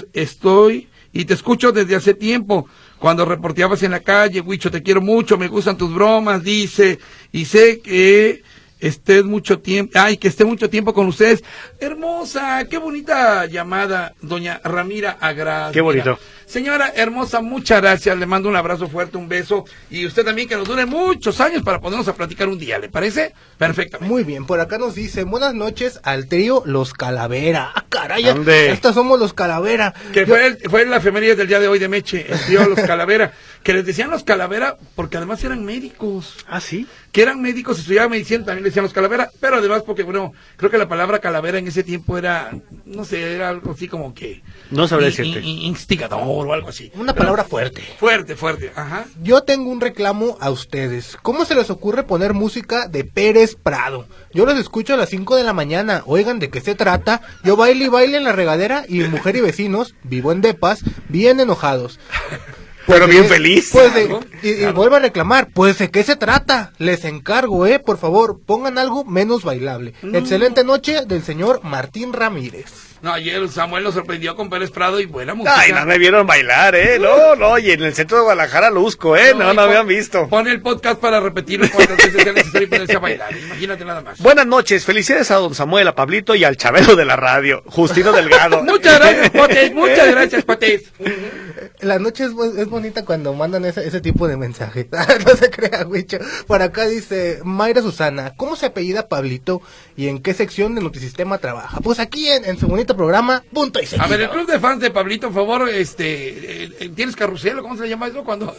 escucho desde hace tiempo. Cuando reporteabas en la calle, Huicho, te quiero mucho, me gustan tus bromas, dice, y sé que que esté mucho tiempo con ustedes. Hermosa, qué bonita llamada, doña Ramira Agras. Qué bonito. Señora hermosa, muchas gracias, le mando un abrazo fuerte, un beso, y usted también, que nos dure muchos años para ponernos a platicar un día, ¿le parece? Perfectamente. Muy bien, por acá nos dice, buenas noches al trío Los Calavera. ¡Ah, caray! ¿Dónde? Estos somos Los Calavera. Que fue la efeméride del día de hoy de Meche, el trío Los Calavera, que les decían Los Calavera porque además eran médicos. ¿Ah, sí? Que eran médicos, estudiaban medicina, también le decían Los Calavera, pero además porque, bueno, creo que la palabra calavera en ese tiempo era, no sé, era algo así como que... No sabría decirte. Instigador o algo así. Una palabra fuerte. Fuerte, ajá. Yo tengo un reclamo a ustedes. ¿Cómo se les ocurre poner música de Pérez Prado? Yo los escucho a las 5 de la mañana. Oigan, ¿de qué se trata? Yo baile y baile en la regadera y mi mujer y vecinos, vivo en depas, bien enojados. Pero bien feliz. Pues y vuelvo a reclamar, pues ¿de qué se trata? Les encargo, por favor, pongan algo menos bailable. Excelente noche del señor Martín Ramírez. No, ayer Samuel nos sorprendió con Pérez Prado y buena música. Ay, no me vieron bailar, No, y en el centro de Guadalajara luzco, No me habían visto. Pon el podcast para repetirlo cuantas veces sea necesario y ponerse a bailar. Imagínate nada más. Buenas noches, felicidades a don Samuel, a Pablito y al Chabelo de la radio, Justino Delgado. Muchas gracias, Potes. La noche es bonita cuando mandan ese tipo de mensaje. No se crea, Huicho. Por acá dice Mayra Susana, ¿cómo se apellida Pablito y en qué sección de Notisistema trabaja? Pues aquí en su bonito programa, punto y seguido. A ver, el club de fans de Pablito, por favor, ¿tienes carrusel o cómo se le llama eso? Cuando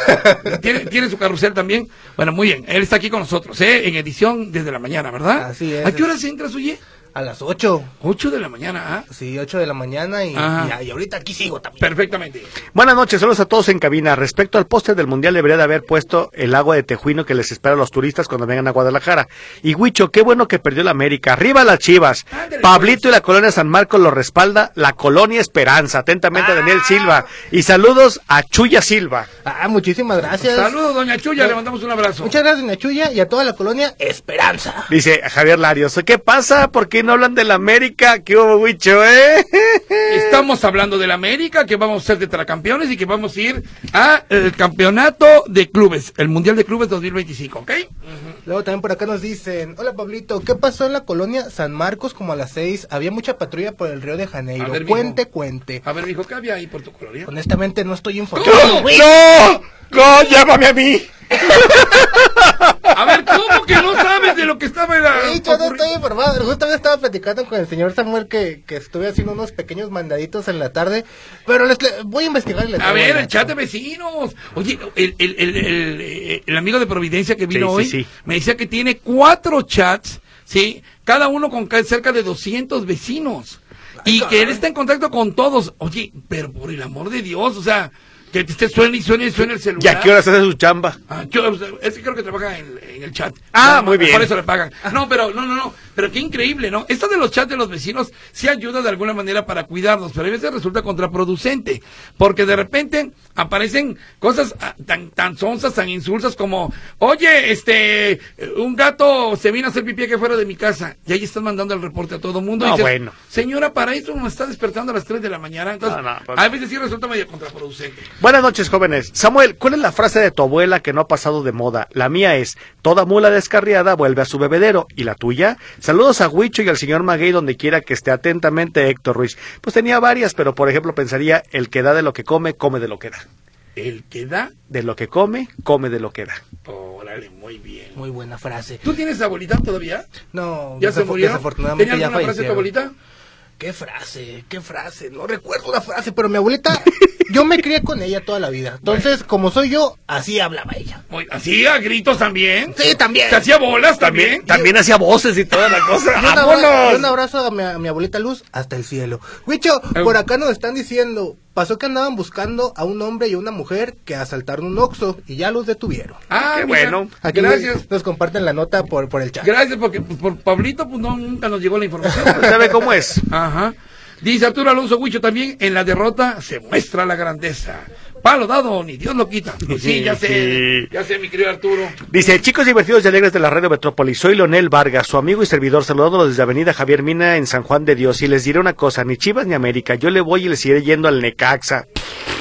¿Tiene su carrusel también? Bueno, muy bien, él está aquí con nosotros, en edición desde la mañana, ¿verdad? Así es. ¿A qué hora se entra, Suye? A las 8. 8 de la mañana, ¿ah? Sí, 8 de la mañana y ahorita aquí sigo también. Perfectamente. Buenas noches, saludos a todos en cabina. Respecto al póster del Mundial, debería de haber puesto el agua de Tejuino que les espera a los turistas cuando vengan a Guadalajara. Y Huicho, qué bueno que perdió la América. ¡Arriba las Chivas! Ándale, Pablito pues. Y la Colonia San Marcos lo respalda la Colonia Esperanza. Atentamente, Daniel Silva. Y saludos a Chuya Silva. Muchísimas gracias. Saludos, doña Chuya, le mandamos un abrazo. Muchas gracias, doña Chuya, y a toda la Colonia Esperanza. Dice Javier Larios, ¿qué pasa? ¿Por qué no hablan de la América? ¿Qué hubo, Huicho, Estamos hablando de la América, que vamos a ser tetracampeones y que vamos a ir al campeonato de clubes, el Mundial de Clubes 2025, ¿ok? Luego también por acá nos dicen, hola Pablito, ¿qué pasó en la Colonia San Marcos como a las 6? Había mucha patrulla por el Río de Janeiro. A ver, cuente. A ver, mijo, ¿qué había ahí por tu colonia? Honestamente no estoy informado. ¡No! ¡Llámame a mí! A ver, ¿cómo que no sabes de lo que estaba en la... Sí, yo no estoy informado. Justamente estaba platicando con el señor Samuel que estuve haciendo unos pequeños mandaditos en la tarde, pero voy a investigar. A ver, el chat de vecinos. Oye, el amigo de Providencia que vino hoy me decía que tiene 4 chats, ¿sí? Cada uno con cerca de 200 vecinos. Y que él está en contacto con todos. Oye, pero por el amor de Dios, o sea... Que te suene el celular. ¿Y a qué horas hace su chamba? Ese creo que trabaja en el chat. Muy bien. Por eso le pagan. No, pero pero qué increíble, ¿no? Esto de los chats de los vecinos sí ayuda de alguna manera para cuidarnos, pero a veces resulta contraproducente, porque de repente aparecen cosas tan sonsas, tan insulsas como, oye, un gato se vino a hacer pipí aquí fuera de mi casa, y ahí están mandando el reporte a todo el mundo. Y dices, señora, para eso me está despertando a las 3 de la mañana, entonces a veces sí resulta medio contraproducente. Buenas noches, jóvenes. Samuel, ¿cuál es la frase de tu abuela que no ha pasado de moda? La mía es, toda mula descarriada vuelve a su bebedero. ¿Y la tuya? Saludos a Huicho y al señor Maguey donde quiera que esté. Atentamente, Héctor Ruiz. Pues tenía varias, pero por ejemplo pensaría, el que da de lo que come, come de lo que da. ¿El que da? De lo que come, come de lo que da. Órale, muy bien. Muy buena frase. ¿Tú tienes abuelita todavía? No, ¿Ya se murió? Desafortunadamente ¿Tenía ya alguna frase tu abuelita? ¿Qué frase? No recuerdo la frase, pero mi abuelita, yo me crié con ella toda la vida. Entonces, como soy yo, así hablaba ella. ¿Así a gritos también? Sí, también. ¿Se hacía bolas también? También hacía voces y toda la cosa. Un abrazo a mi abuelita Luz hasta el cielo. Huicho, por acá nos están diciendo, pasó que andaban buscando a un hombre y a una mujer que asaltaron un Oxxo y ya los detuvieron. Qué bueno. Aquí gracias. Nos comparten la nota por el chat. Gracias, porque por Pablito pues nunca nos llegó la información. ¿Sabe cómo es? Ajá. Dice Arturo Alonso Huicho también, en la derrota se muestra la grandeza. Palo dado, ni Dios lo quita. Pues sí, ya sé, mi querido Arturo. Dice, chicos divertidos y alegres de la Radio Metrópolis, soy Leonel Vargas, su amigo y servidor, saludándolos desde Avenida Javier Mina en San Juan de Dios, y les diré una cosa, ni Chivas ni América, yo le voy y le seguiré yendo al Necaxa.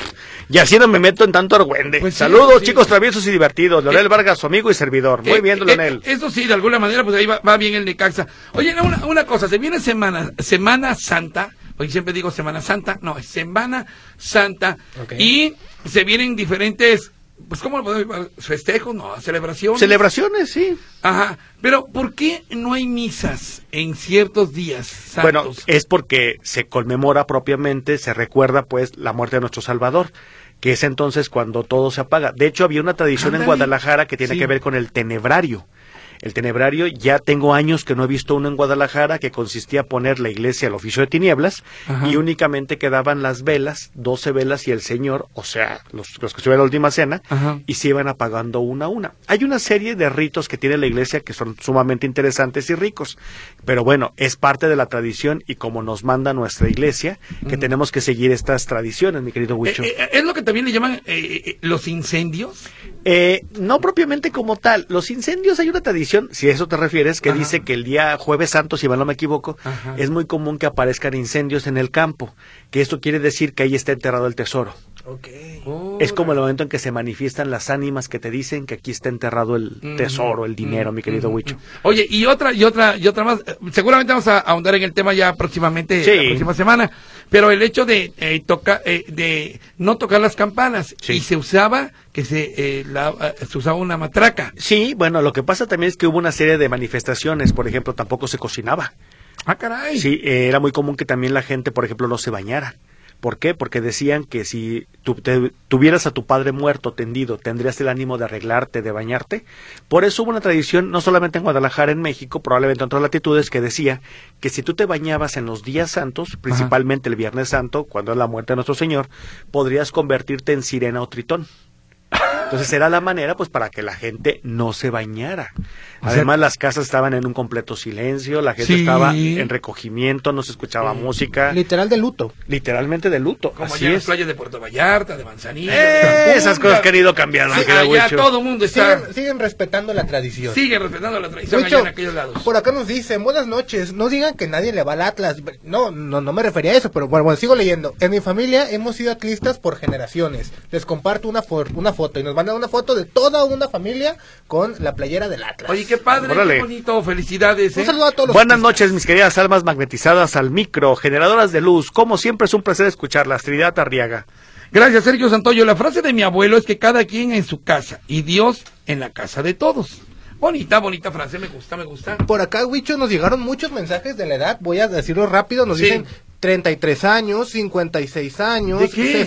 Y así no me meto en tanto argüende. Pues sí, Saludos, sí. chicos traviesos y divertidos. Leonel Vargas, su amigo y servidor. Muy bien, Leonel. Eso sí, de alguna manera, pues ahí va bien el Necaxa. Oye, una cosa, se viene Semana Santa, porque siempre digo Semana Santa, no, es Semana Santa, Okay. y se vienen diferentes, pues, ¿cómo lo podemos llamar? Festejos, no, celebraciones. Celebraciones, sí. Ajá, pero ¿por qué no hay misas en ciertos días santos? Bueno, es porque se conmemora propiamente, se recuerda pues la muerte de nuestro Salvador, que es entonces cuando todo se apaga. De hecho, había una tradición en Guadalajara que tiene que ver con el tenebrario. El tenebrario, ya tengo años que no he visto uno en Guadalajara, que consistía poner la iglesia al oficio de tinieblas. Ajá. Y únicamente quedaban las velas, 12 velas y el Señor, o sea, los que estuvieron en la última cena. Ajá. Y se iban apagando una a una. Hay una serie de ritos que tiene la iglesia que son sumamente interesantes y ricos, pero bueno, es parte de la tradición y como nos manda nuestra iglesia, que tenemos que seguir estas tradiciones, mi querido Huicho. ¿Es lo que también le llaman los incendios? No propiamente como tal. Los incendios, hay una tradición, si a eso te refieres, que dice que el día Jueves Santo, si mal no me equivoco, es muy común que aparezcan incendios en el campo, que esto quiere decir que ahí está enterrado el tesoro. Okay. Es como el momento en que se manifiestan las ánimas que te dicen que aquí está enterrado el tesoro, el dinero, mi querido Huicho. Oye, y otra más, seguramente vamos a ahondar en el tema ya próximamente, la próxima semana, pero el hecho de de no tocar las campanas, y se usaba se usaba una matraca. Sí, bueno, lo que pasa también es que hubo una serie de manifestaciones, por ejemplo, tampoco se cocinaba. Ah, caray. Sí, era muy común que también la gente, por ejemplo, no se bañara. ¿Por qué? Porque decían que si tuvieras a tu padre muerto tendido, tendrías el ánimo de arreglarte, de bañarte. Por eso hubo una tradición, no solamente en Guadalajara, en México, probablemente en otras latitudes, que decía que si tú te bañabas en los días santos, principalmente el Viernes Santo, cuando es la muerte de nuestro Señor, podrías convertirte en sirena o tritón. Entonces era la manera pues para que la gente no se bañara. Además las casas estaban en un completo silencio, la gente estaba en recogimiento, no se escuchaba música. Literal de luto. Literalmente de luto. Como así allá en es. las playas de Puerto Vallarta, de Manzanillo. Esas cosas que han ido cambiando. Allá todo el mundo está... Siguen respetando la tradición. Siguen respetando la tradición allá en aquellos lados. Por acá nos dicen, buenas noches, no digan que nadie le va al Atlas. No me refería a eso, pero bueno, sigo leyendo. En mi familia hemos sido atlistas por generaciones. Les comparto una foto y nos mandan una foto de toda una familia con la playera del Atlas. Oye, qué padre, qué bonito, felicidades. Un saludo a todos los Buenas noches, mis queridas almas magnetizadas al micro, generadoras de luz. Como siempre es un placer escucharlas, Trinidad Arriaga. Gracias, Sergio Santoyo. La frase de mi abuelo es que cada quien en su casa y Dios en la casa de todos. Bonita frase, me gusta. Por acá, Huicho, nos llegaron muchos mensajes de la edad, voy a decirlo rápido, nos dicen 33 años, 56 años,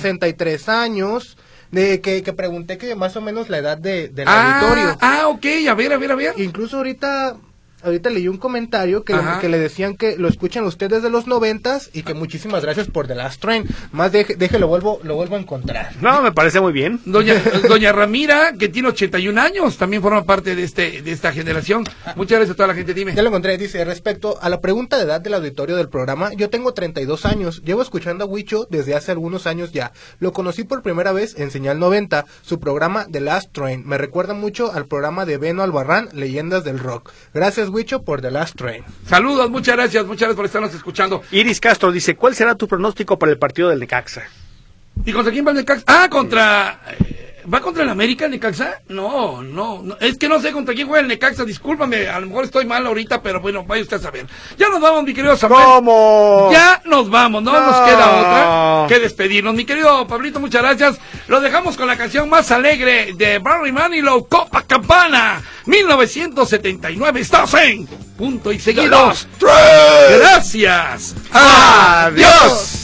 63 años... De que pregunté que más o menos la edad del auditorio. Ok, a ver. Incluso ahorita leí un comentario que le decían que lo escuchan ustedes de los 90s y que muchísimas gracias por The Last Train. Más lo vuelvo a encontrar. No, me parece muy bien. Doña Ramira, que tiene 81 años, también forma parte de esta generación. Muchas gracias a toda la gente, dime. Ya lo encontré, dice, respecto a la pregunta de edad del auditorio del programa, yo tengo 32 años, llevo escuchando a Huicho desde hace algunos años ya. Lo conocí por primera vez en Señal 90, su programa The Last Train. Me recuerda mucho al programa de Beno Albarrán, Leyendas del Rock. Gracias, Huicho, por The Last Train. Saludos, muchas gracias por estarnos escuchando. Iris Castro dice, ¿cuál será tu pronóstico para el partido del Necaxa? ¿Y contra quién va el Necaxa? ¿Va contra el América el Necaxa? No, es que no sé contra quién juega el Necaxa, discúlpame, a lo mejor estoy mal ahorita, pero bueno, vaya usted a saber. Ya nos vamos, mi querido Samuel. ¿Cómo? Ya nos vamos, no nos queda otra que despedirnos. Mi querido Pablito, muchas gracias. Lo dejamos con la canción más alegre de Barry Manilow, Copacabana, 1979. Estás en Punto y Seguido. Gracias. Adiós.